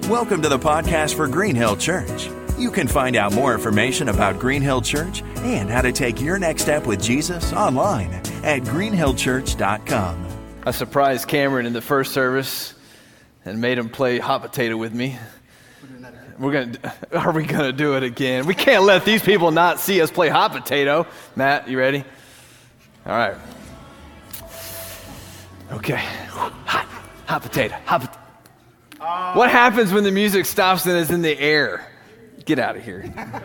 Welcome to the podcast for Green Hill Church. You can find out more information about Green Hill Church and how to take your next step with Jesus online at greenhillchurch.com. I surprised Cameron in the first service and made him play hot potato with me. Are we gonna do it again? We can't let these people not see us play hot potato. Matt, you ready? All right. Okay. Hot potato. What happens when the music stops and is in the air? Get out of here.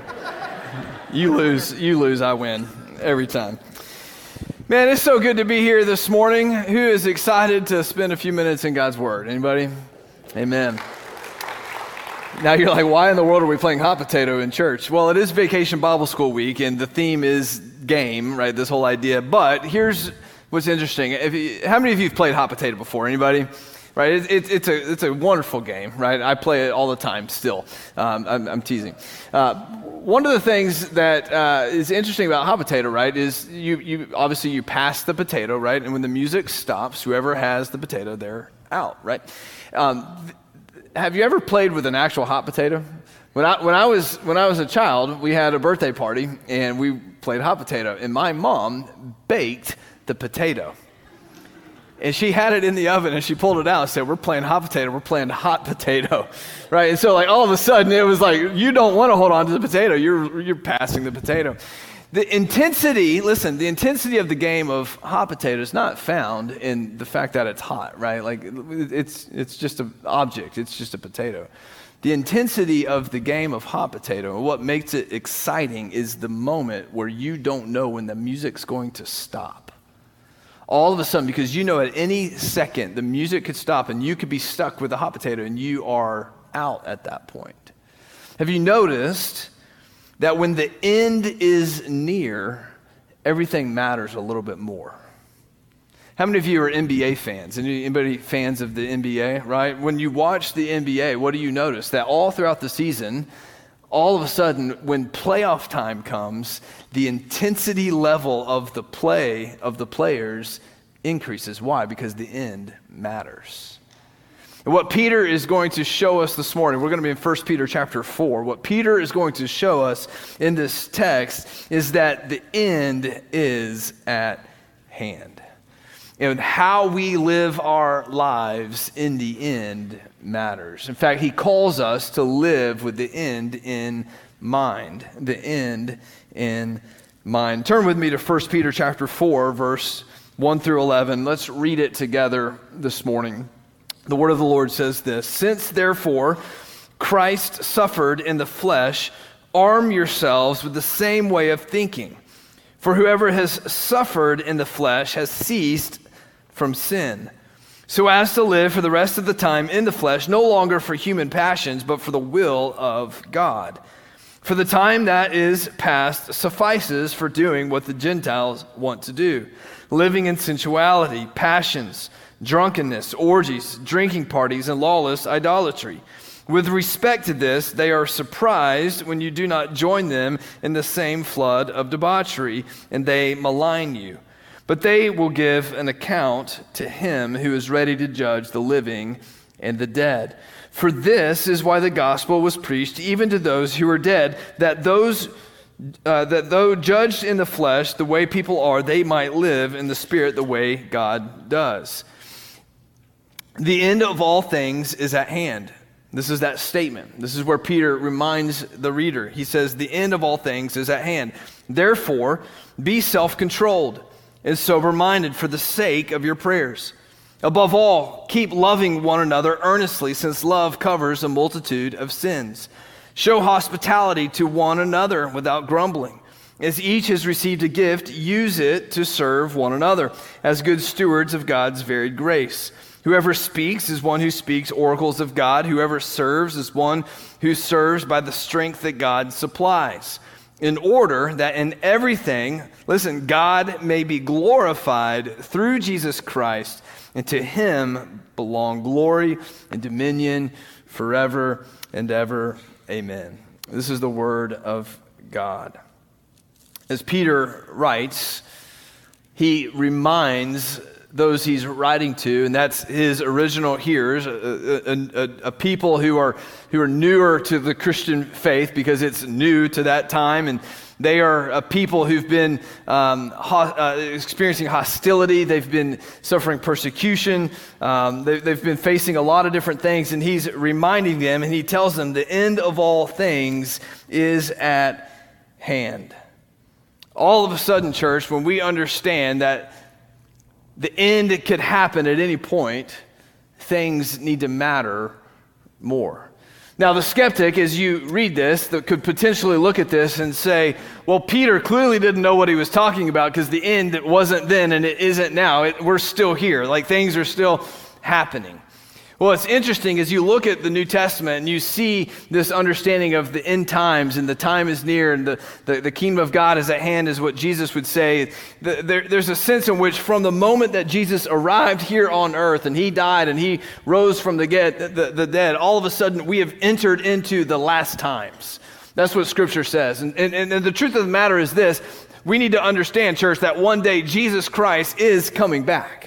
You lose, I win every time. Man, it's so good to be here this morning. Who is excited to spend a few minutes in God's Word? Anybody? Amen. Now you're like, why in the world are we playing hot potato in church? Well, it is Vacation Bible School week, and the theme is game, right? This whole idea. But here's what's interesting. How many of you have played hot potato before? Anybody? Right? It's a wonderful game, right? I play it all the time still. I'm teasing. One of the things that is interesting about hot potato, right, is you obviously you pass the potato, right? And when the music stops, whoever has the potato, they're out, right? Have you ever played with an actual hot potato? When I was a child, we had a birthday party and we played hot potato, and my mom baked the potato. And she had it in the oven, and she pulled it out and said, we're playing hot potato, right? And so like all of a sudden, it was like, you don't want to hold on to the potato, you're passing the potato. The intensity of the game of hot potato is not found in the fact that it's hot, right? Like it's just an object, it's just a potato. The intensity of the game of hot potato, what makes it exciting is the moment where you don't know when the music's going to stop. All of a sudden, because you know at any second the music could stop and you could be stuck with a hot potato and you are out at that point. Have you noticed that when the end is near, everything matters a little bit more? How many of you are NBA fans? Anybody fans of the NBA, right? When you watch the NBA, what do you notice? That all throughout the season, all of a sudden, when playoff time comes, the intensity level of the play of the players increases. Why? Because the end matters. And what Peter is going to show us this morning, we're going to be in 1 Peter chapter 4. What Peter is going to show us in this text is that the end is at hand. And how we live our lives in the end matters. In fact, he calls us to live with the end in mind. The end in mind. Turn with me to 1 Peter chapter 4, verse 1 through 11. Let's read it together this morning. The word of the Lord says this: Since therefore Christ suffered in the flesh, arm yourselves with the same way of thinking. For whoever has suffered in the flesh has ceased from sin, so as to live for the rest of the time in the flesh, no longer for human passions, but for the will of God. For the time that is past suffices for doing what the Gentiles want to do, living in sensuality, passions, drunkenness, orgies, drinking parties, and lawless idolatry. With respect to this, they are surprised when you do not join them in the same flood of debauchery, and they malign you. But they will give an account to him who is ready to judge the living and the dead. For this is why the gospel was preached even to those who are dead, that though judged in the flesh the way people are, they might live in the spirit the way God does. The end of all things is at hand. This is that statement. This is where Peter reminds the reader. He says, the end of all things is at hand. Therefore, be self-controlled and sober-minded for the sake of your prayers. Above all, keep loving one another earnestly, since love covers a multitude of sins. Show hospitality to one another without grumbling. As each has received a gift, use it to serve one another as good stewards of God's varied grace. Whoever speaks is one who speaks oracles of God. Whoever serves is one who serves by the strength that God supplies, in order that in everything, listen, God may be glorified through Jesus Christ, and to him belong glory and dominion forever and ever. Amen. This is the word of God. As Peter writes, he reminds those he's writing to, and that's his original hearers, a people who are newer to the Christian faith because it's new to that time, and they are a people who've been experiencing hostility. They've been suffering persecution. They've been facing a lot of different things, and he's reminding them, and he tells them the end of all things is at hand. All of a sudden, church, when we understand that the end could happen at any point, things need to matter more. Now, the skeptic, as you read this, that could potentially look at this and say, well, Peter clearly didn't know what he was talking about because the end wasn't then and it isn't now. We're still here. Like, things are still happening. Well, it's interesting as you look at the New Testament and you see this understanding of the end times and the time is near and the kingdom of God is at hand is what Jesus would say. There's a sense in which from the moment that Jesus arrived here on earth and he died and he rose from the dead, all of a sudden we have entered into the last times. That's what Scripture says. And the truth of the matter is this: we need to understand, church, that one day Jesus Christ is coming back.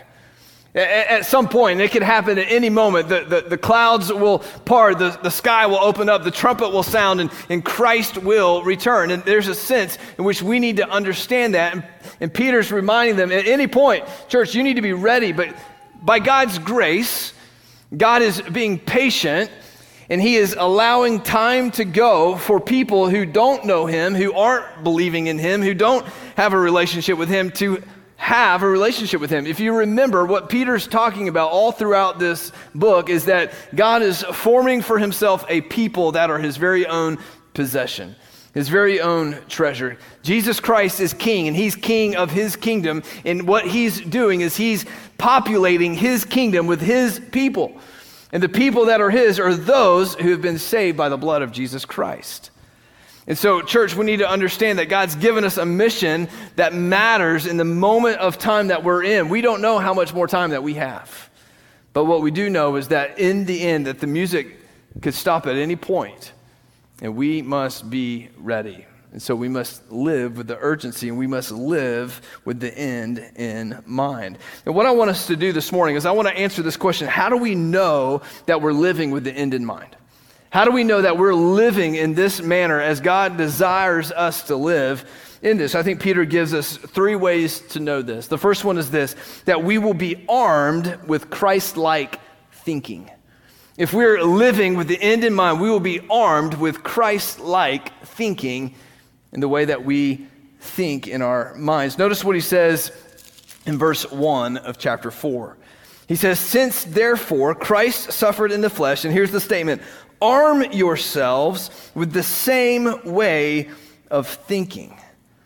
At some point, it could happen at any moment. The clouds will part, the sky will open up, the trumpet will sound, and Christ will return. And there's a sense in which we need to understand that. And Peter's reminding them, at any point, church, you need to be ready. But by God's grace, God is being patient, and he is allowing time to go for people who don't know him, who aren't believing in him, who don't have a relationship with him, to have a relationship with him. If you remember, what Peter's talking about all throughout this book is that God is forming for himself a people that are his very own possession, his very own treasure. Jesus Christ is king, and he's king of his kingdom, and what he's doing is he's populating his kingdom with his people. And the people that are his are those who have been saved by the blood of Jesus Christ. And so, church, we need to understand that God's given us a mission that matters in the moment of time that we're in. We don't know how much more time that we have. But what we do know is that in the end, that the music could stop at any point, and we must be ready. And so we must live with the urgency, and we must live with the end in mind. And what I want us to do this morning is I want to answer this question: how do we know that we're living with the end in mind? How do we know that we're living in this manner as God desires us to live in this? I think Peter gives us 3 ways to know this. The first one is this: that we will be armed with Christ-like thinking. If we're living with the end in mind, we will be armed with Christ-like thinking in the way that we think in our minds. Notice what he says in verse 1 of chapter 4. He says, "Since therefore Christ suffered in the flesh," and here's the statement, "arm yourselves with the same way of thinking."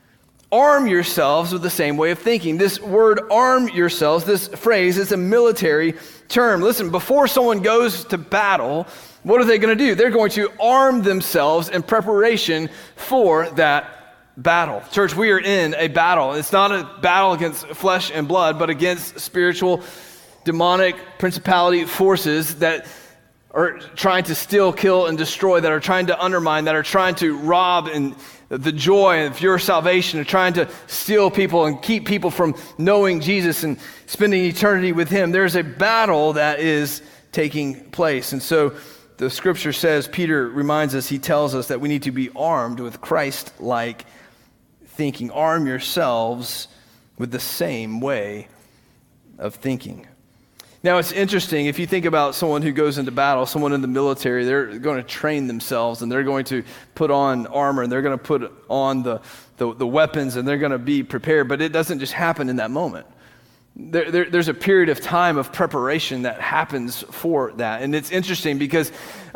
Arm yourselves with the same way of thinking. This word, arm yourselves, this phrase is a military term. Listen, before someone goes to battle, what are they going to do? They're going to arm themselves in preparation for that battle. Church, we are in a battle. It's not a battle against flesh and blood, but against spiritual, demonic principality forces that are trying to steal, kill, and destroy, that are trying to undermine, that are trying to rob and the joy of your salvation, are trying to steal people and keep people from knowing Jesus and spending eternity with him. There's a battle that is taking place. And so the scripture says, Peter reminds us, he tells us that we need to be armed with Christ-like thinking. Arm yourselves with the same way of thinking. Now, it's interesting, if you think about someone who goes into battle, someone in the military, they're going to train themselves, and they're going to put on armor, and they're going to put on the weapons, and they're going to be prepared. But it doesn't just happen in that moment. There's a period of time of preparation that happens for that. And it's interesting because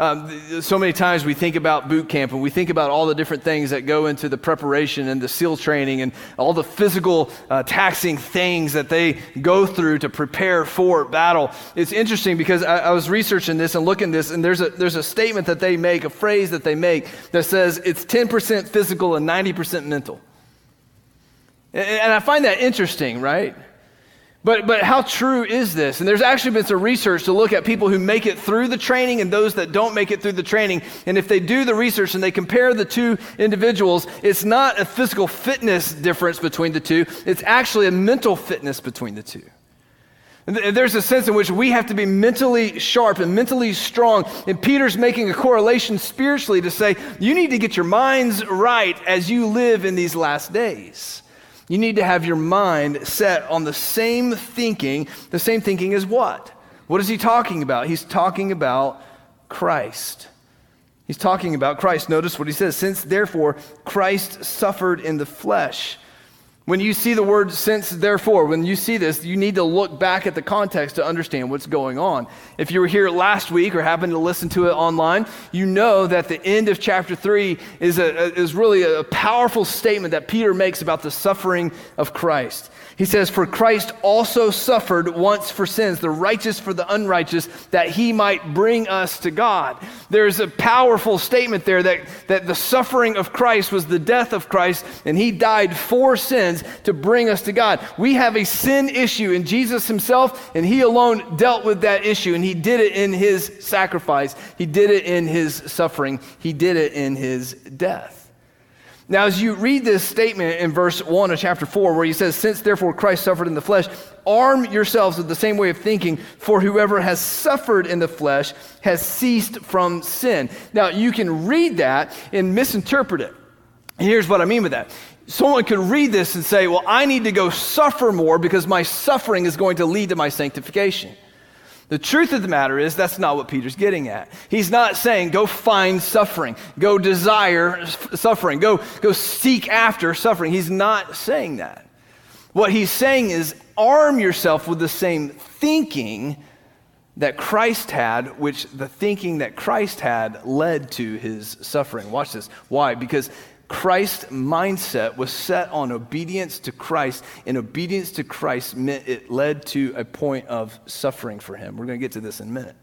so many times we think about boot camp and we think about all the different things that go into the preparation and the SEAL training and all the physical taxing things that they go through to prepare for battle. It's interesting because I was researching this and looking at this, and there's a statement that they make, a phrase that they make that says it's 10% physical and 90% mental. And I find that interesting, right? But how true is this? And there's actually been some research to look at people who make it through the training and those that don't make it through the training. And if they do the research and they compare the two individuals, it's not a physical fitness difference between the two. It's actually a mental fitness between the two. And there's a sense in which we have to be mentally sharp and mentally strong. And Peter's making a correlation spiritually to say, you need to get your minds right as you live in these last days. You need to have your mind set on the same thinking as what? What is he talking about? He's talking about Christ. He's talking about Christ. Notice what he says, since therefore Christ suffered in the flesh. When you see the word since therefore, when you see this, you need to look back at the context to understand what's going on. If you were here last week or happened to listen to it online, you know that the end of chapter 3 is really a powerful statement that Peter makes about the suffering of Christ. He says, for Christ also suffered once for sins, the righteous for the unrighteous, that he might bring us to God. There's a powerful statement there that the suffering of Christ was the death of Christ, and he died for sins to bring us to God. We have a sin issue in Jesus himself, and he alone dealt with that issue, and he did it in his sacrifice. He did it in his suffering. He did it in his death. Now, as you read this statement in verse 1 of chapter 4, where he says, since therefore Christ suffered in the flesh, arm yourselves with the same way of thinking, for whoever has suffered in the flesh has ceased from sin. Now, you can read that and misinterpret it. And here's what I mean with that. Someone could read this and say, well, I need to go suffer more because my suffering is going to lead to my sanctification. The truth of the matter is that's not what Peter's getting at. He's not saying go find suffering, go desire suffering, go seek after suffering. He's not saying that. What he's saying is arm yourself with the same thinking that Christ had, which the thinking that Christ had led to his suffering. Watch this. Why? Because Christ's mindset was set on obedience to Christ, and obedience to Christ meant it led to a point of suffering for him. We're going to get to this in a minute.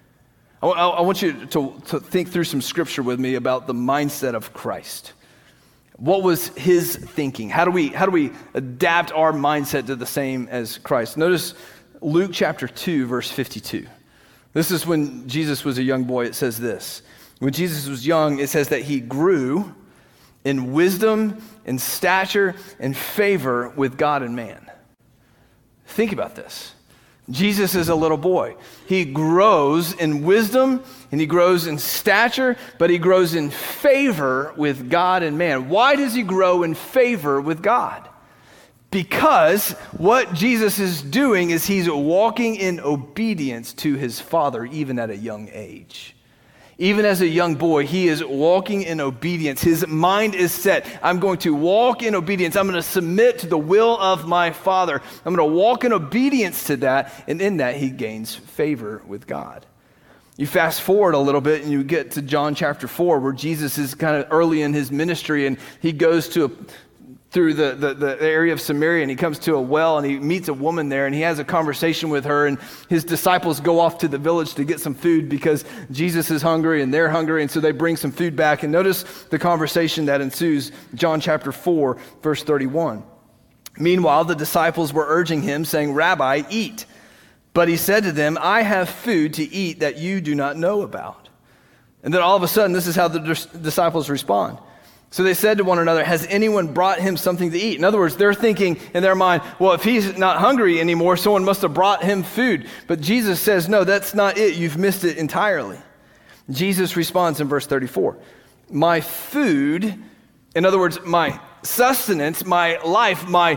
I want you to think through some scripture with me about the mindset of Christ. What was his thinking? How do we adapt our mindset to the same as Christ? Notice Luke chapter 2, verse 52. This is when Jesus was a young boy. It says this. When Jesus was young, it says that he grew in wisdom, in stature, and favor with God and man. Think about this. Jesus is a little boy. He grows in wisdom, and he grows in stature, but he grows in favor with God and man. Why does he grow in favor with God? Because what Jesus is doing is he's walking in obedience to his Father, even at a young age. Even as a young boy, he is walking in obedience. His mind is set. I'm going to walk in obedience. I'm going to submit to the will of my Father. I'm going to walk in obedience to that, and in that he gains favor with God. You fast forward a little bit and you get to John chapter 4, where Jesus is kind of early in his ministry, and he goes through the area of Samaria, and he comes to a well, and he meets a woman there, and he has a conversation with her, and his disciples go off to the village to get some food because Jesus is hungry and they're hungry, and so they bring some food back. And notice the conversation that ensues, John chapter 4, verse 31. Meanwhile, the disciples were urging him, saying, Rabbi, eat. But he said to them, I have food to eat that you do not know about. And then all of a sudden, this is how the disciples respond. So they said to one another, has anyone brought him something to eat? In other words, they're thinking in their mind, well, if he's not hungry anymore, someone must have brought him food. But Jesus says, no, that's not it. You've missed it entirely. Jesus responds in verse 34, my food, in other words, my sustenance, my life, my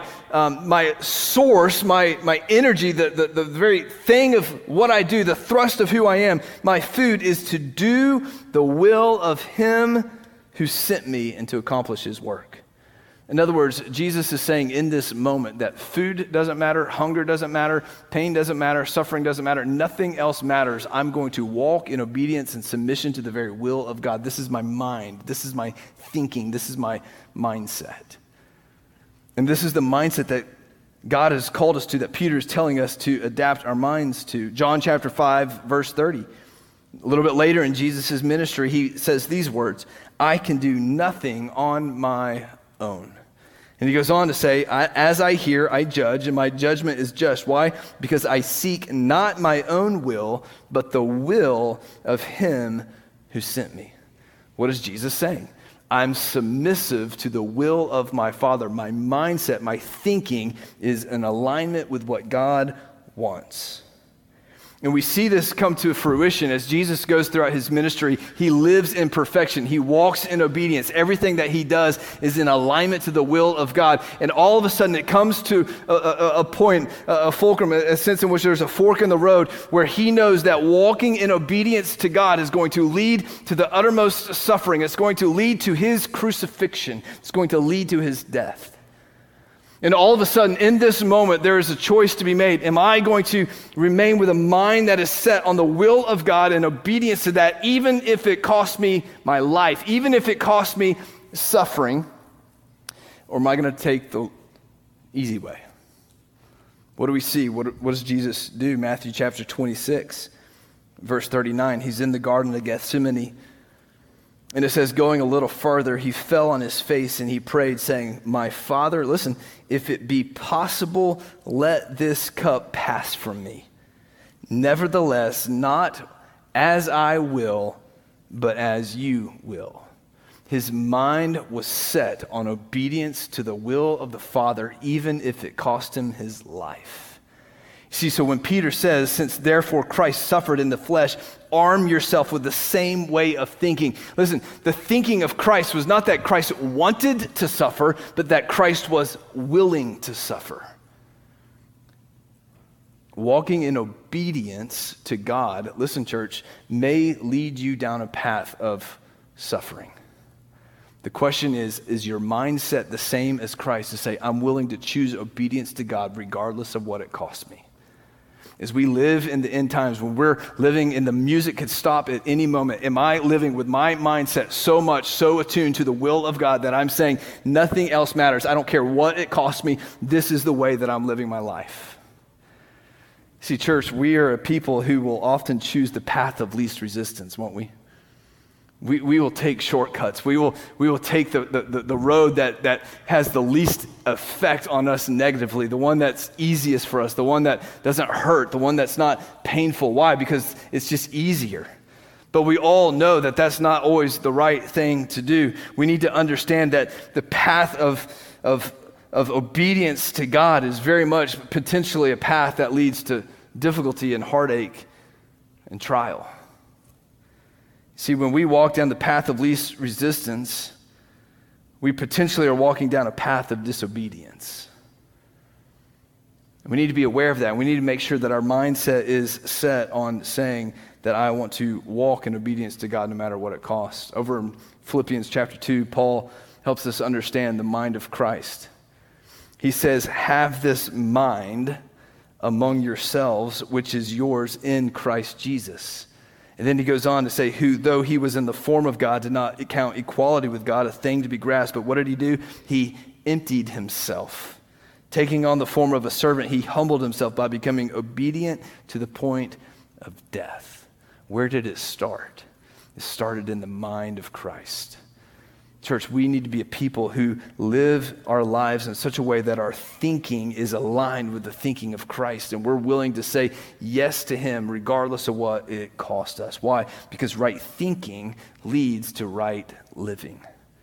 source, my energy, the very thing of what I do, the thrust of who I am, my food is to do the will of him who sent me and to accomplish his work. In other words, Jesus is saying in this moment that food doesn't matter, hunger doesn't matter, pain doesn't matter, suffering doesn't matter, nothing else matters. I'm going to walk in obedience and submission to the very will of God. This is my mind. This is my thinking. This is my mindset. And this is the mindset that God has called us to, that Peter is telling us to adapt our minds to. John chapter 5, verse 30. A little bit later in Jesus' ministry, he says these words, I can do nothing on my own. And he goes on to say, as I hear, I judge, and my judgment is just. Why? Because I seek not my own will, but the will of him who sent me. What is Jesus saying? I'm submissive to the will of my Father. My mindset, my thinking is in alignment with what God wants. And we see this come to fruition as Jesus goes throughout his ministry. He lives in perfection. He walks in obedience. Everything that he does is in alignment to the will of God. And all of a sudden it comes to a point, a fulcrum, a sense in which there's a fork in the road where he knows that walking in obedience to God is going to lead to the uttermost suffering. It's going to lead to his crucifixion. It's going to lead to his death. And all of a sudden, in this moment, there is a choice to be made. Am I going to remain with a mind that is set on the will of God and obedience to that, even if it costs me my life, even if it costs me suffering? Or am I going to take the easy way? What do we see? What does Jesus do? Matthew chapter 26, verse 39. He's in the Garden of Gethsemane. And it says, going a little further, he fell on his face and he prayed, saying, my Father, listen, if it be possible, let this cup pass from me. Nevertheless, not as I will, but as you will. His mind was set on obedience to the will of the Father, even if it cost him his life. See, so when Peter says, since therefore Christ suffered in the flesh, arm yourself with the same way of thinking. Listen, the thinking of Christ was not that Christ wanted to suffer, but that Christ was willing to suffer. Walking in obedience to God, listen, church, may lead you down a path of suffering. The question is your mindset the same as Christ to say, I'm willing to choose obedience to God regardless of what it costs me? As we live in the end times, when we're living and the music could stop at any moment, am I living with my mindset so attuned to the will of God that I'm saying nothing else matters? I don't care what it costs me. This is the way that I'm living my life. See, church, we are a people who will often choose the path of least resistance, won't we? We will take shortcuts. We will take the road that has the least effect on us negatively, the one that's easiest for us, the one that doesn't hurt, the one that's not painful. Why? Because it's just easier. But we all know that that's not always the right thing to do. We need to understand that the path of obedience to God is very much potentially a path that leads to difficulty and heartache and trial. See, when we walk down the path of least resistance, we potentially are walking down a path of disobedience. And we need to be aware of that. We need to make sure that our mindset is set on saying that I want to walk in obedience to God no matter what it costs. Over in Philippians chapter 2, Paul helps us understand the mind of Christ. He says, have this mind among yourselves, which is yours in Christ Jesus. And then he goes on to say, who, though he was in the form of God, did not count equality with God a thing to be grasped. But what did he do? He emptied himself. Taking on the form of a servant, he humbled himself by becoming obedient to the point of death. Where did it start? It started in the mind of Christ. Church, we need to be a people who live our lives in such a way that our thinking is aligned with the thinking of Christ, and we're willing to say yes to him regardless of what it costs us. Why? Because right thinking leads to right living.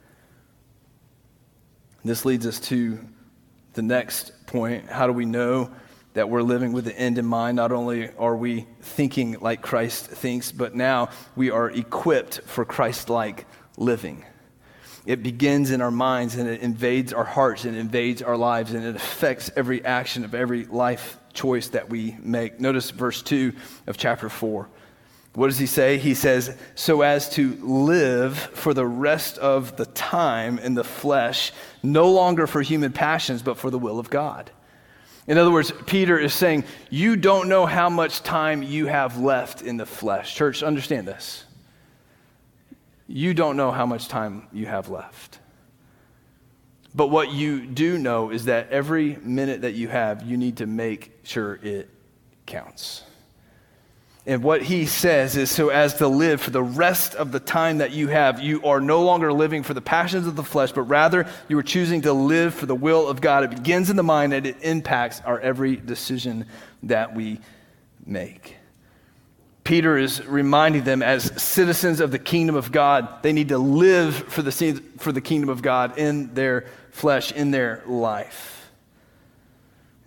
This leads us to the next point. How do we know that we're living with the end in mind? Not only are we thinking like Christ thinks, but now we are equipped for Christ-like living. It begins in our minds and it invades our hearts and invades our lives and it affects every action of every life choice that we make. Notice verse 2 of chapter 4. What does he say? He says, so as to live for the rest of the time in the flesh, no longer for human passions, but for the will of God. In other words, Peter is saying, you don't know how much time you have left in the flesh. Church, understand this. You don't know how much time you have left. But what you do know is that every minute that you have, you need to make sure it counts. And what he says is, so as to live for the rest of the time that you have, you are no longer living for the passions of the flesh, but rather you are choosing to live for the will of God. It begins in the mind and it impacts our every decision that we make. Peter is reminding them as citizens of the kingdom of God, they need to live for the kingdom of God in their flesh, in their life.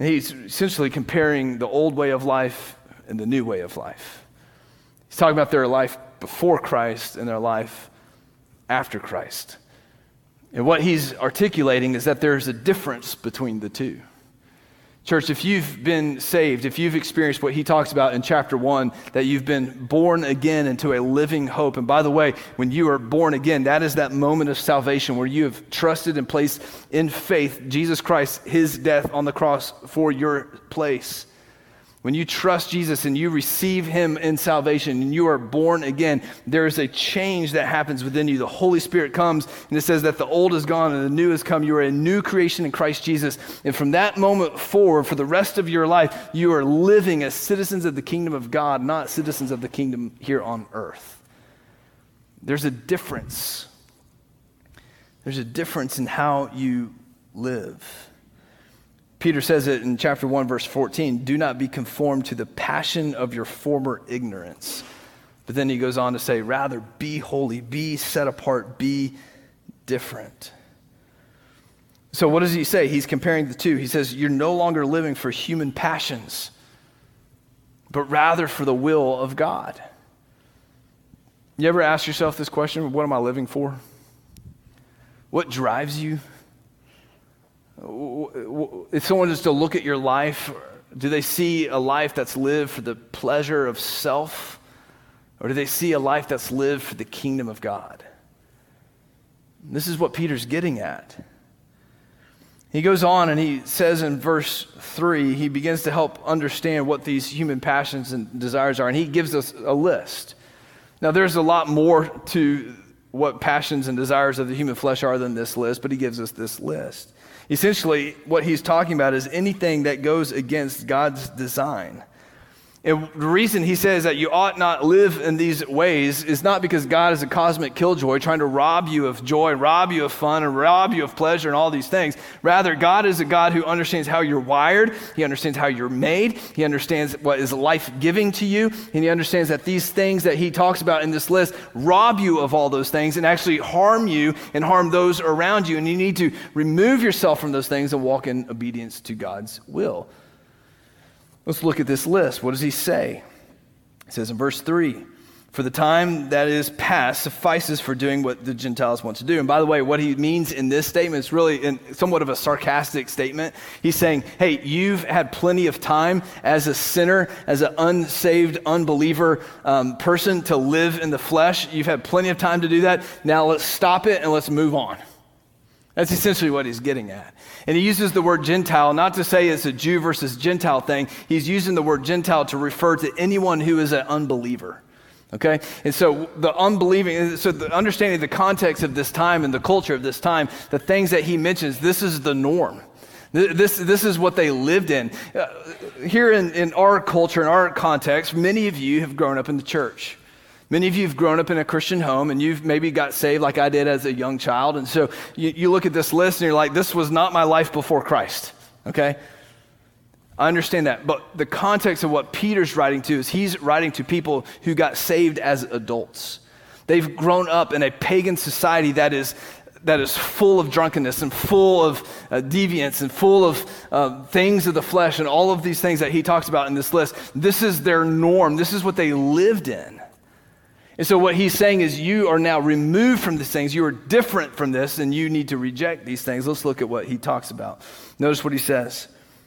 And he's essentially comparing the old way of life and the new way of life. He's talking about their life before Christ and their life after Christ. And what he's articulating is that there's a difference between the two. Church, if you've been saved, if you've experienced what he talks about in chapter 1, that you've been born again into a living hope. And by the way, when you are born again, that is that moment of salvation where you have trusted and placed in faith Jesus Christ, his death on the cross for your place. When you trust Jesus and you receive him in salvation and you are born again, there is a change that happens within you. The Holy Spirit comes and it says that the old is gone and the new has come. You are a new creation in Christ Jesus. And from that moment forward, for the rest of your life, you are living as citizens of the kingdom of God, not citizens of the kingdom here on earth. There's a difference. There's a difference in how you live. Peter says it in chapter 1, verse 14, do not be conformed to the passion of your former ignorance. But then he goes on to say, rather be holy, be set apart, be different. So what does he say? He's comparing the two. He says, you're no longer living for human passions, but rather for the will of God. You ever ask yourself this question, what am I living for? What drives you? If someone is to look at your life, do they see a life that's lived for the pleasure of self? Or do they see a life that's lived for the kingdom of God? This is what Peter's getting at. He goes on and he says in verse 3, he begins to help understand what these human passions and desires are, and he gives us a list. Now there's a lot more to what passions and desires of the human flesh are than this list, but he gives us this list. Essentially, what he's talking about is anything that goes against God's design. And the reason he says that you ought not live in these ways is not because God is a cosmic killjoy trying to rob you of joy, rob you of fun, and rob you of pleasure and all these things. Rather, God is a God who understands how you're wired. He understands how you're made. He understands what is life-giving to you. And he understands that these things that he talks about in this list rob you of all those things and actually harm you and harm those around you. And you need to remove yourself from those things and walk in obedience to God's will. Let's look at this list. What does he say? It says in verse 3, for the time that is past suffices for doing what the Gentiles want to do. And by the way, what he means in this statement is really somewhat of a sarcastic statement. He's saying, hey, you've had plenty of time as a sinner, as an unsaved, unbeliever person to live in the flesh. You've had plenty of time to do that. Now let's stop it and let's move on. That's essentially what he's getting at. And he uses the word Gentile not to say it's a Jew versus Gentile thing. He's using the word Gentile to refer to anyone who is an unbeliever. Okay? And so the understanding the context of this time and the culture of this time, the things that he mentions, this is the norm. This is what they lived in. Here in our culture, in our context, many of you have grown up in the church. Many of you have grown up in a Christian home and you've maybe got saved like I did as a young child. And so you look at this list and you're like, this was not my life before Christ, okay? I understand that. But the context of what Peter's writing to is he's writing to people who got saved as adults. They've grown up in a pagan society that is full of drunkenness and full of deviance and full of things of the flesh and all of these things that he talks about in this list. This is their norm. This is what they lived in. And so what he's saying is you are now removed from these things. You are different from this, and you need to reject these things. Let's look at what he talks about. Notice what he says.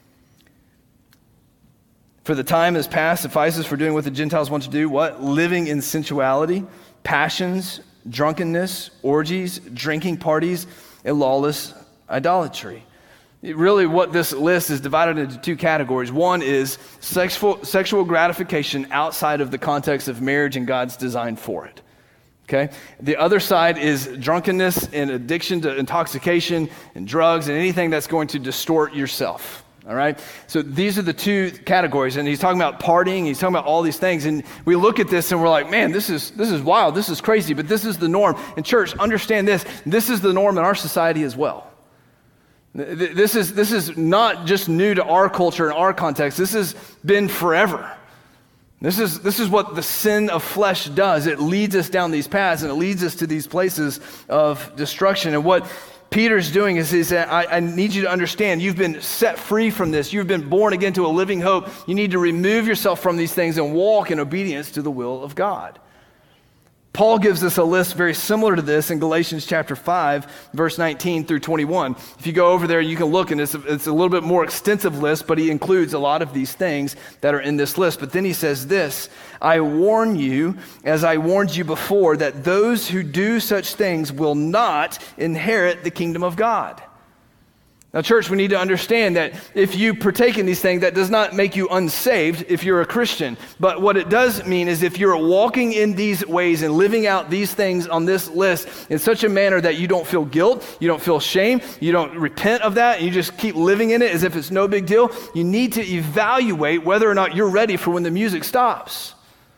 For the time is past, suffices for doing what the Gentiles want to do. What? Living in sensuality, passions, drunkenness, orgies, drinking parties, and lawless idolatry. Really what this list is divided into two categories. One is sexual gratification outside of the context of marriage and God's design for it. Okay? The other side is drunkenness and addiction to intoxication and drugs and anything that's going to distort yourself. All right? So these are the two categories. And he's talking about partying. He's talking about all these things. And we look at this and we're like, man, this is wild. This is crazy. But this is the norm. And church, understand this. This is the norm in our society as well. This is not just new to our culture and our context. This has been forever. This is what the sin of flesh does. It leads us down these paths and it leads us to these places of destruction. And what Peter's doing is that I need you to understand, you've been set free from this. You've been born again to a living hope. You need to remove yourself from these things and walk in obedience to the will of God. Paul gives us a list very similar to this in Galatians chapter 5, verse 19 through 21. If you go over there, you can look, and it's a little bit more extensive list, but he includes a lot of these things that are in this list. But then he says this, I warn you, as I warned you before, that those who do such things will not inherit the kingdom of God. Now, church, we need to understand that if you partake in these things, that does not make you unsaved if you're a Christian. But what it does mean is if you're walking in these ways and living out these things on this list in such a manner that you don't feel guilt, you don't feel shame, you don't repent of that, and you just keep living in it as if it's no big deal, you need to evaluate whether or not you're ready for when the music stops.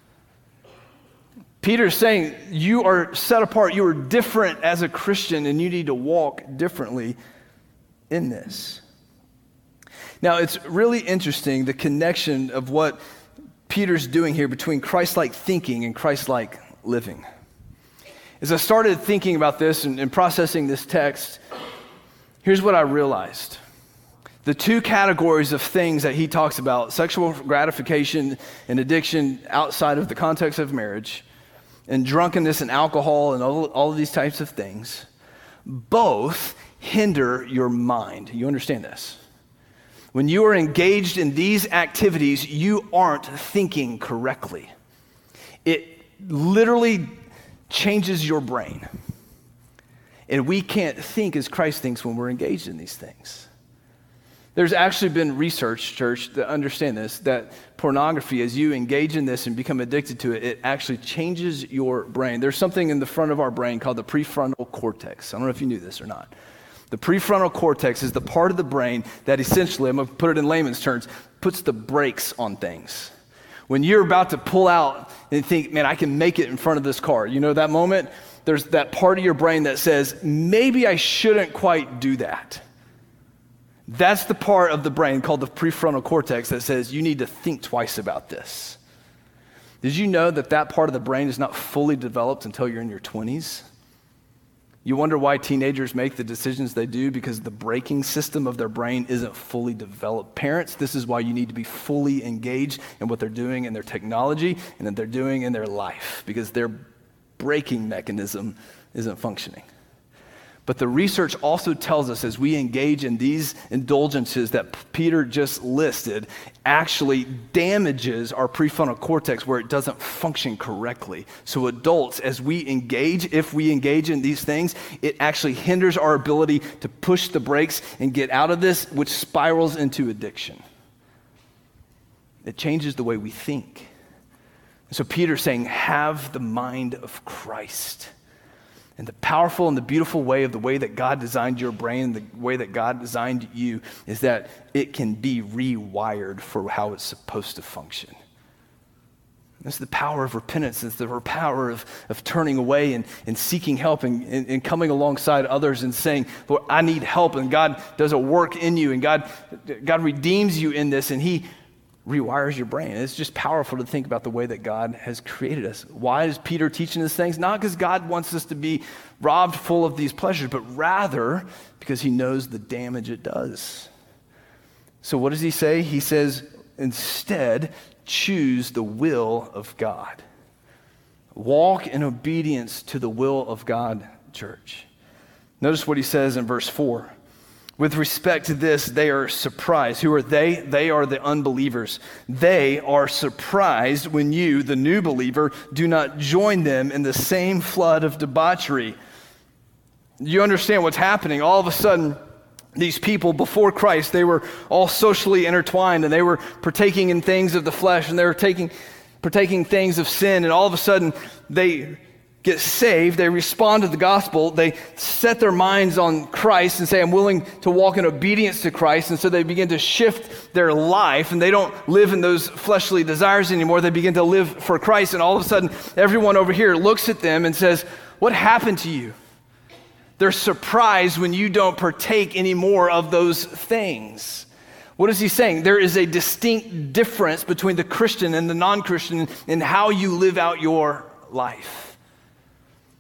Peter's saying you are set apart, you are different as a Christian, and you need to walk differently in this. Now, it's really interesting, the connection of what Peter's doing here between Christ-like thinking and Christ-like living. As I started thinking about this and processing this text, here's what I realized. The two categories of things that he talks about, sexual gratification and addiction outside of the context of marriage, and drunkenness and alcohol and all of these types of things, both hinder your mind. You understand this? When you are engaged in these activities, you aren't thinking correctly. It literally changes your brain. And we can't think as Christ thinks when we're engaged in these things. There's actually been research, church, that understand this, that pornography, as you engage in this and become addicted to it, it actually changes your brain. There's something in the front of our brain called the prefrontal cortex. I don't know if you knew this or not. The prefrontal cortex is the part of the brain that essentially, I'm going to put it in layman's terms, puts the brakes on things. When you're about to pull out and think, man, I can make it in front of this car, you know that moment? There's that part of your brain that says, maybe I shouldn't quite do that. That's the part of the brain called the prefrontal cortex that says you need to think twice about this. Did you know that that part of the brain is not fully developed until you're in your 20s? You wonder why teenagers make the decisions they do, because the braking system of their brain isn't fully developed. Parents, this is why you need to be fully engaged in what they're doing in their technology and that they're doing in their life, because their braking mechanism isn't functioning. But the research also tells us as we engage in these indulgences that Peter just listed, actually damages our prefrontal cortex where it doesn't function correctly. So adults, as we engage, if we engage in these things, it actually hinders our ability to push the brakes and get out of this, which spirals into addiction. It changes the way we think. So Peter's saying, have the mind of Christ. And the powerful and the beautiful way of the way that God designed your brain, the way that God designed you, is that it can be rewired for how it's supposed to function. That's the power of repentance. It's the power of turning away and seeking help and coming alongside others and saying, Lord, I need help. And God does a work in you, and God redeems you in this, and he rewires your brain. It's just powerful to think about the way that God has created us. Why is Peter teaching these things? Not because God wants us to be robbed full of these pleasures, but rather because he knows the damage it does. So what does he say? He says, instead, choose the will of God. Walk in obedience to the will of God, church. Notice what he says in verse 4. With respect to this, they are surprised. Who are they? They are the unbelievers. They are surprised when you, the new believer, do not join them in the same flood of debauchery. You understand what's happening. All of a sudden, these people before Christ, they were all socially intertwined, and they were partaking in things of the flesh, and they were partaking things of sin, and all of a sudden, they get saved, they respond to the gospel, they set their minds on Christ and say, I'm willing to walk in obedience to Christ. And so they begin to shift their life, and they don't live in those fleshly desires anymore. They begin to live for Christ. And all of a sudden, everyone over here looks at them and says, what happened to you? They're surprised when you don't partake any more of those things. What is he saying? There is a distinct difference between the Christian and the non-Christian in how you live out your life.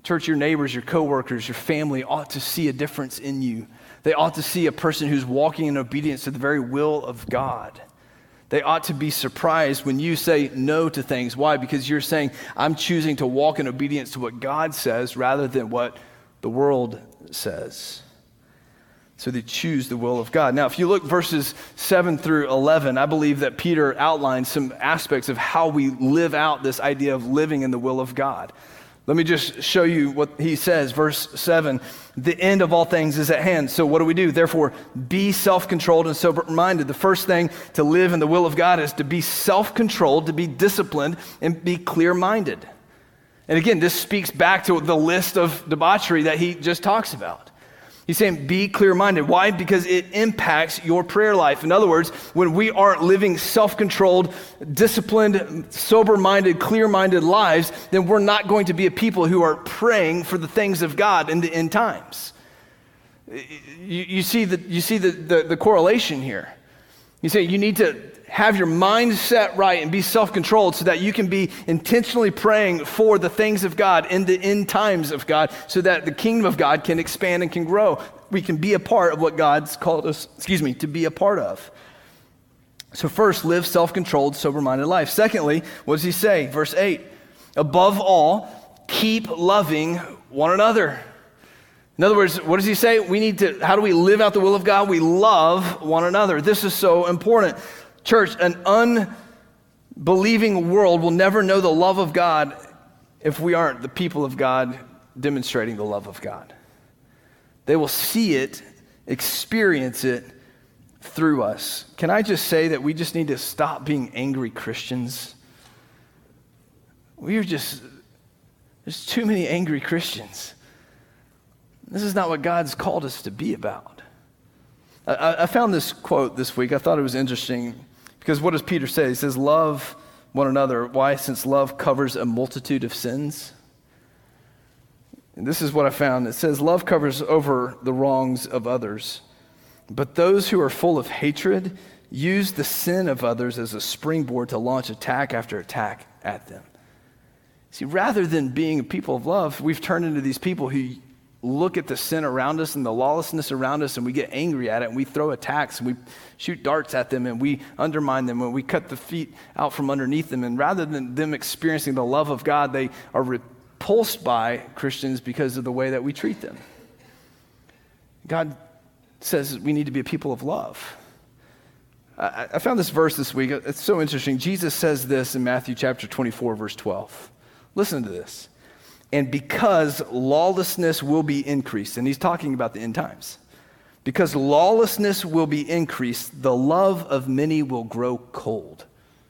Church, your neighbors, your coworkers, your family ought to see a difference in you. They ought to see a person who's walking in obedience to the very will of God. They ought to be surprised when you say no to things. Why? Because you're saying, I'm choosing to walk in obedience to what God says rather than what the world says. So they choose the will of God. Now, if you look verses 7 through 11, I believe that Peter outlines some aspects of how we live out this idea of living in the will of God. Let me just show you what he says. Verse 7, the end of all things is at hand. So what do? Therefore, be self-controlled and sober-minded. The first thing to live in the will of God is to be self-controlled, to be disciplined, and be clear-minded. And again, this speaks back to the list of debauchery that he just talks about. He's saying be clear-minded. Why? Because it impacts your prayer life. In other words, when we aren't living self-controlled, disciplined, sober-minded, clear-minded lives, then we're not going to be a people who are praying for the things of God in the end times. You see the correlation here. You say you need to have your mind set right and be self-controlled so that you can be intentionally praying for the things of God in the end times of God so that the kingdom of God can expand and can grow. We can be a part of what God's called us, to be a part of. So first, live self-controlled, sober-minded life. Secondly, what does he say? Verse 8, above all, keep loving one another. In other words, what does he say? How do we live out the will of God? We love one another. This is so important. Church, an unbelieving world will never know the love of God if we aren't the people of God demonstrating the love of God. They will see it, experience it through us. Can I just say that we just need to stop being angry Christians? There's too many angry Christians. This is not what God's called us to be about. I found this quote this week. I thought it was interesting because what does Peter say? He says, love one another. Why? Since love covers a multitude of sins. And this is what I found. It says, love covers over the wrongs of others. But those who are full of hatred use the sin of others as a springboard to launch attack after attack at them. See, rather than being a people of love, we've turned into these people who look at the sin around us and the lawlessness around us and we get angry at it and we throw attacks and we shoot darts at them and we undermine them and we cut the feet out from underneath them. And rather than them experiencing the love of God, they are repulsed by Christians because of the way that we treat them. God says we need to be a people of love. I found this verse this week. It's so interesting. Jesus says this in Matthew chapter 24, verse 12. Listen to this. And because lawlessness will be increased, and he's talking about the end times, because lawlessness will be increased, the love of many will grow cold.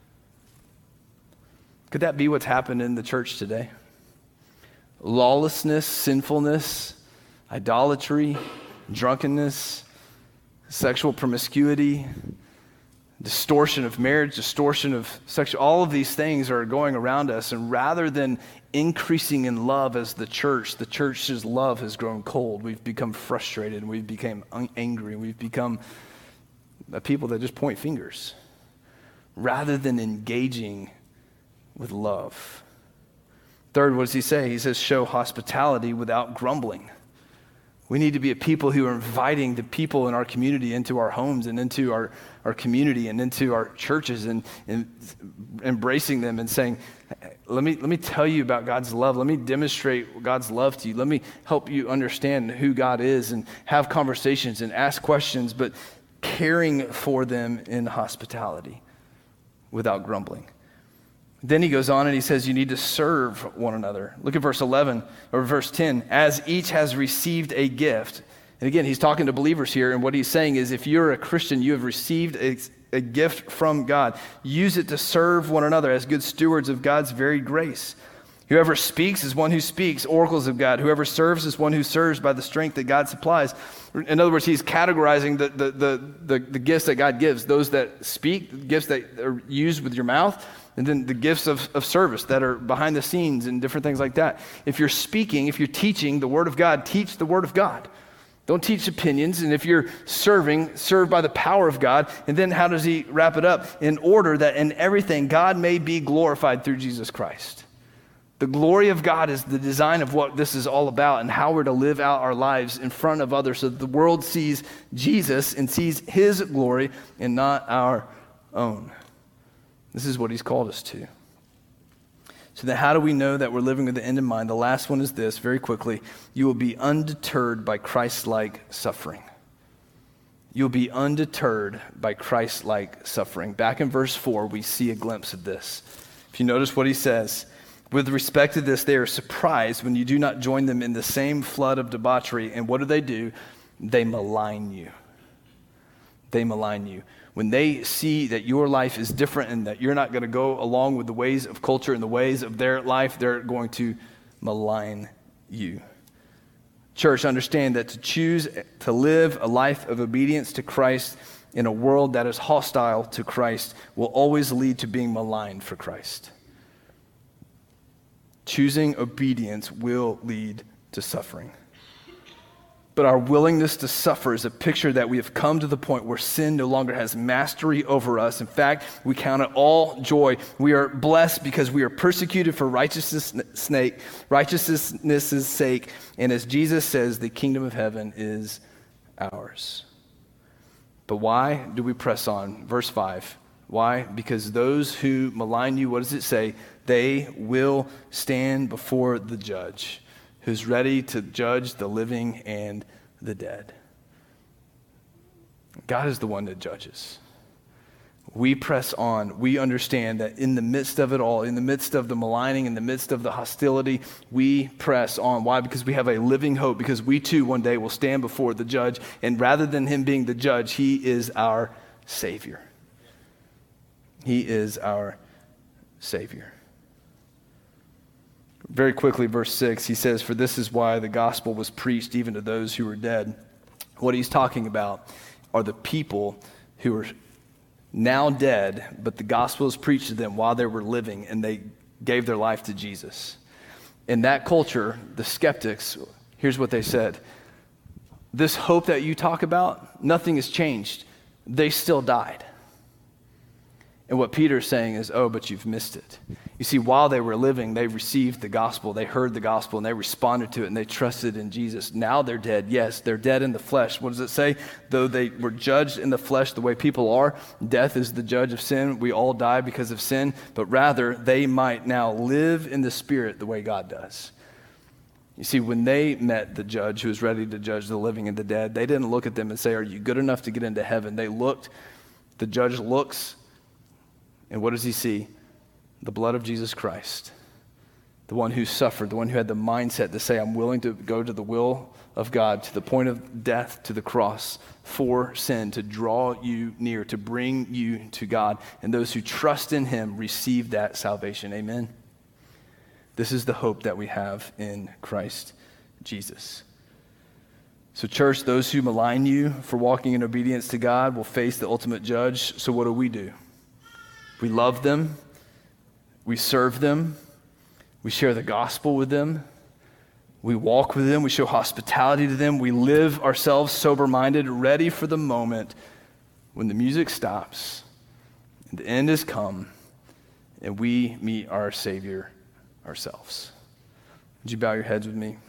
Could that be what's happened in the church today? Lawlessness, sinfulness, idolatry, drunkenness, sexual promiscuity, distortion of marriage, distortion of sexual, all of these things are going around us. And rather than increasing in love as the church's love has grown cold. We've become frustrated and we've become angry. We've become a people that just point fingers rather than engaging with love. Third, what does he say? He says, show hospitality without grumbling. We need to be a people who are inviting the people in our community into our homes and into our community and into our churches and embracing them and saying, let me tell you about God's love. Let me demonstrate God's love to you. Let me help you understand who God is and have conversations and ask questions, but caring for them in hospitality without grumbling. Then he goes on and he says you need to serve one another. Look at verse 11 or verse 10. As each has received a gift. And again, he's talking to believers here. And what he's saying is if you're a Christian, you have received a gift from God. Use it to serve one another as good stewards of God's varied grace. Whoever speaks is one who speaks oracles of God. Whoever serves is one who serves by the strength that God supplies. In other words, he's categorizing the gifts that God gives. Those that speak, the gifts that are used with your mouth, and then the gifts of service that are behind the scenes and different things like that. If you're speaking, if you're teaching the Word of God, teach the Word of God. Don't teach opinions. And if you're serving, serve by the power of God. And then how does he wrap it up? In order that in everything God may be glorified through Jesus Christ. The glory of God is the design of what this is all about and how we're to live out our lives in front of others so that the world sees Jesus and sees his glory and not our own. This is what he's called us to. So then how do we know that we're living with the end in mind? The last one is this, very quickly. You will be undeterred by Christ-like suffering. You'll be undeterred by Christ-like suffering. Back in verse 4, we see a glimpse of this. If you notice what he says, with respect to this, they are surprised when you do not join them in the same flood of debauchery. And what do? They malign you. They malign you. When they see that your life is different and that you're not going to go along with the ways of culture and the ways of their life, they're going to malign you. Church, understand that to choose to live a life of obedience to Christ in a world that is hostile to Christ will always lead to being maligned for Christ. Choosing obedience will lead to suffering. But our willingness to suffer is a picture that we have come to the point where sin no longer has mastery over us. In fact, we count it all joy. We are blessed because we are persecuted for righteousness' sake. And as Jesus says, the kingdom of heaven is ours. But why do we press on? Verse 5. Why? Because those who malign you, what does it say? They will stand before the judge, who's ready to judge the living and the dead. God is the one that judges. We press on. We understand that in the midst of it all, in the midst of the maligning, in the midst of the hostility, we press on. Why? Because we have a living hope, because we too one day will stand before the judge, and rather than him being the judge, he is our Savior. He is our Savior. Very quickly, verse 6, he says, "For this is why the gospel was preached even to those who were dead." What he's talking about are the people who are now dead, but the gospel was preached to them while they were living, and they gave their life to Jesus. In that culture, the skeptics, here's what they said. This hope that you talk about, nothing has changed. They still died. And what Peter's saying is, oh, but you've missed it. You see, while they were living, they received the gospel, they heard the gospel, and they responded to it, and they trusted in Jesus. Now they're dead. Yes, they're dead in the flesh. What does it say? Though they were judged in the flesh the way people are, death is the judge of sin. We all die because of sin, but rather they might now live in the Spirit the way God does. You see, when they met the judge who was ready to judge the living and the dead, they didn't look at them and say, are you good enough to get into heaven? The judge looks, and what does he see? The blood of Jesus Christ, the one who suffered, the one who had the mindset to say, I'm willing to go to the will of God, to the point of death, to the cross for sin, to draw you near, to bring you to God. And those who trust in him receive that salvation. Amen. This is the hope that we have in Christ Jesus. So church, those who malign you for walking in obedience to God will face the ultimate judge. So what do? We love them. We serve them. We share the gospel with them. We walk with them. We show hospitality to them. We live ourselves sober-minded, ready for the moment when the music stops and the end has come and we meet our Savior ourselves. Would you bow your heads with me?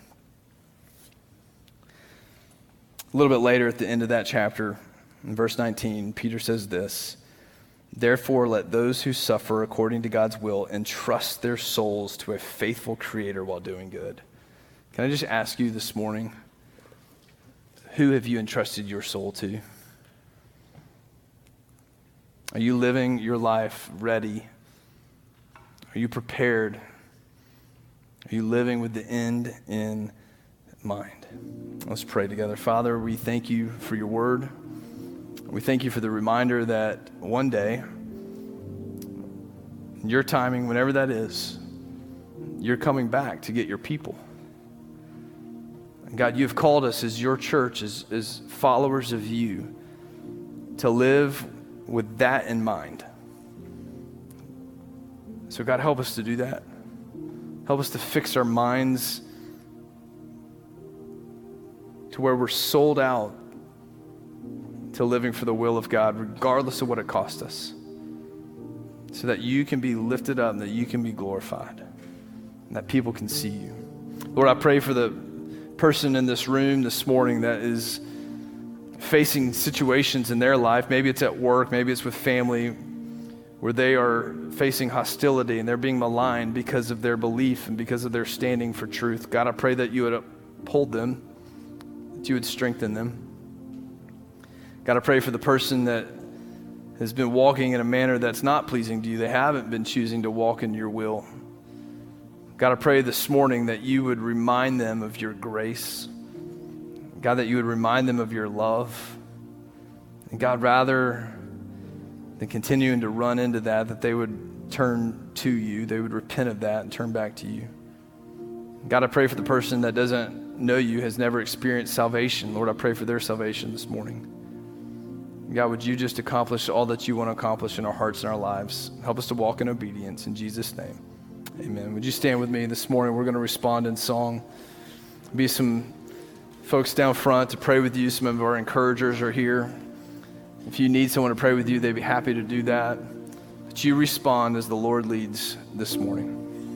A little bit later at the end of that chapter, in verse 19, Peter says this, "Therefore, let those who suffer according to God's will entrust their souls to a faithful Creator while doing good." Can I just ask you this morning, who have you entrusted your soul to? Are you living your life ready? Are you prepared? Are you living with the end in mind? Let's pray together. Father, we thank you for your word. We thank you for the reminder that one day, in your timing, whenever that is, you're coming back to get your people. And God, you've called us as your church, as followers of you, to live with that in mind. So God, help us to do that. Help us to fix our minds to where we're sold out to living for the will of God, regardless of what it costs us, so that you can be lifted up and that you can be glorified. and that people can see you. Lord, I pray for the person in this room this morning that is facing situations in their life. Maybe it's at work, maybe it's with family, where they are facing hostility and they're being maligned because of their belief and because of their standing for truth. God, I pray that you would uphold them, that you would strengthen them. God, I pray for the person that has been walking in a manner that's not pleasing to you. They haven't been choosing to walk in your will. God, I pray this morning that you would remind them of your grace. God, that you would remind them of your love. And God, rather than continuing to run into that they would turn to you. They would repent of that and turn back to you. God, I pray for the person that doesn't know you, has never experienced salvation. Lord, I pray for their salvation this morning. God, would you just accomplish all that you want to accomplish in our hearts and our lives? Help us to walk in obedience. In Jesus' name, amen. Would you stand with me this morning? We're going to respond in song. Be some folks down front to pray with you. Some of our encouragers are here. If you need someone to pray with you, they'd be happy to do that. But you respond as the Lord leads this morning.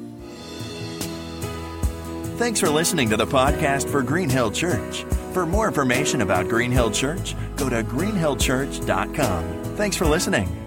Thanks for listening to the podcast for Green Hill Church. For more information about Green Hill Church, go to greenhillchurch.com. Thanks for listening.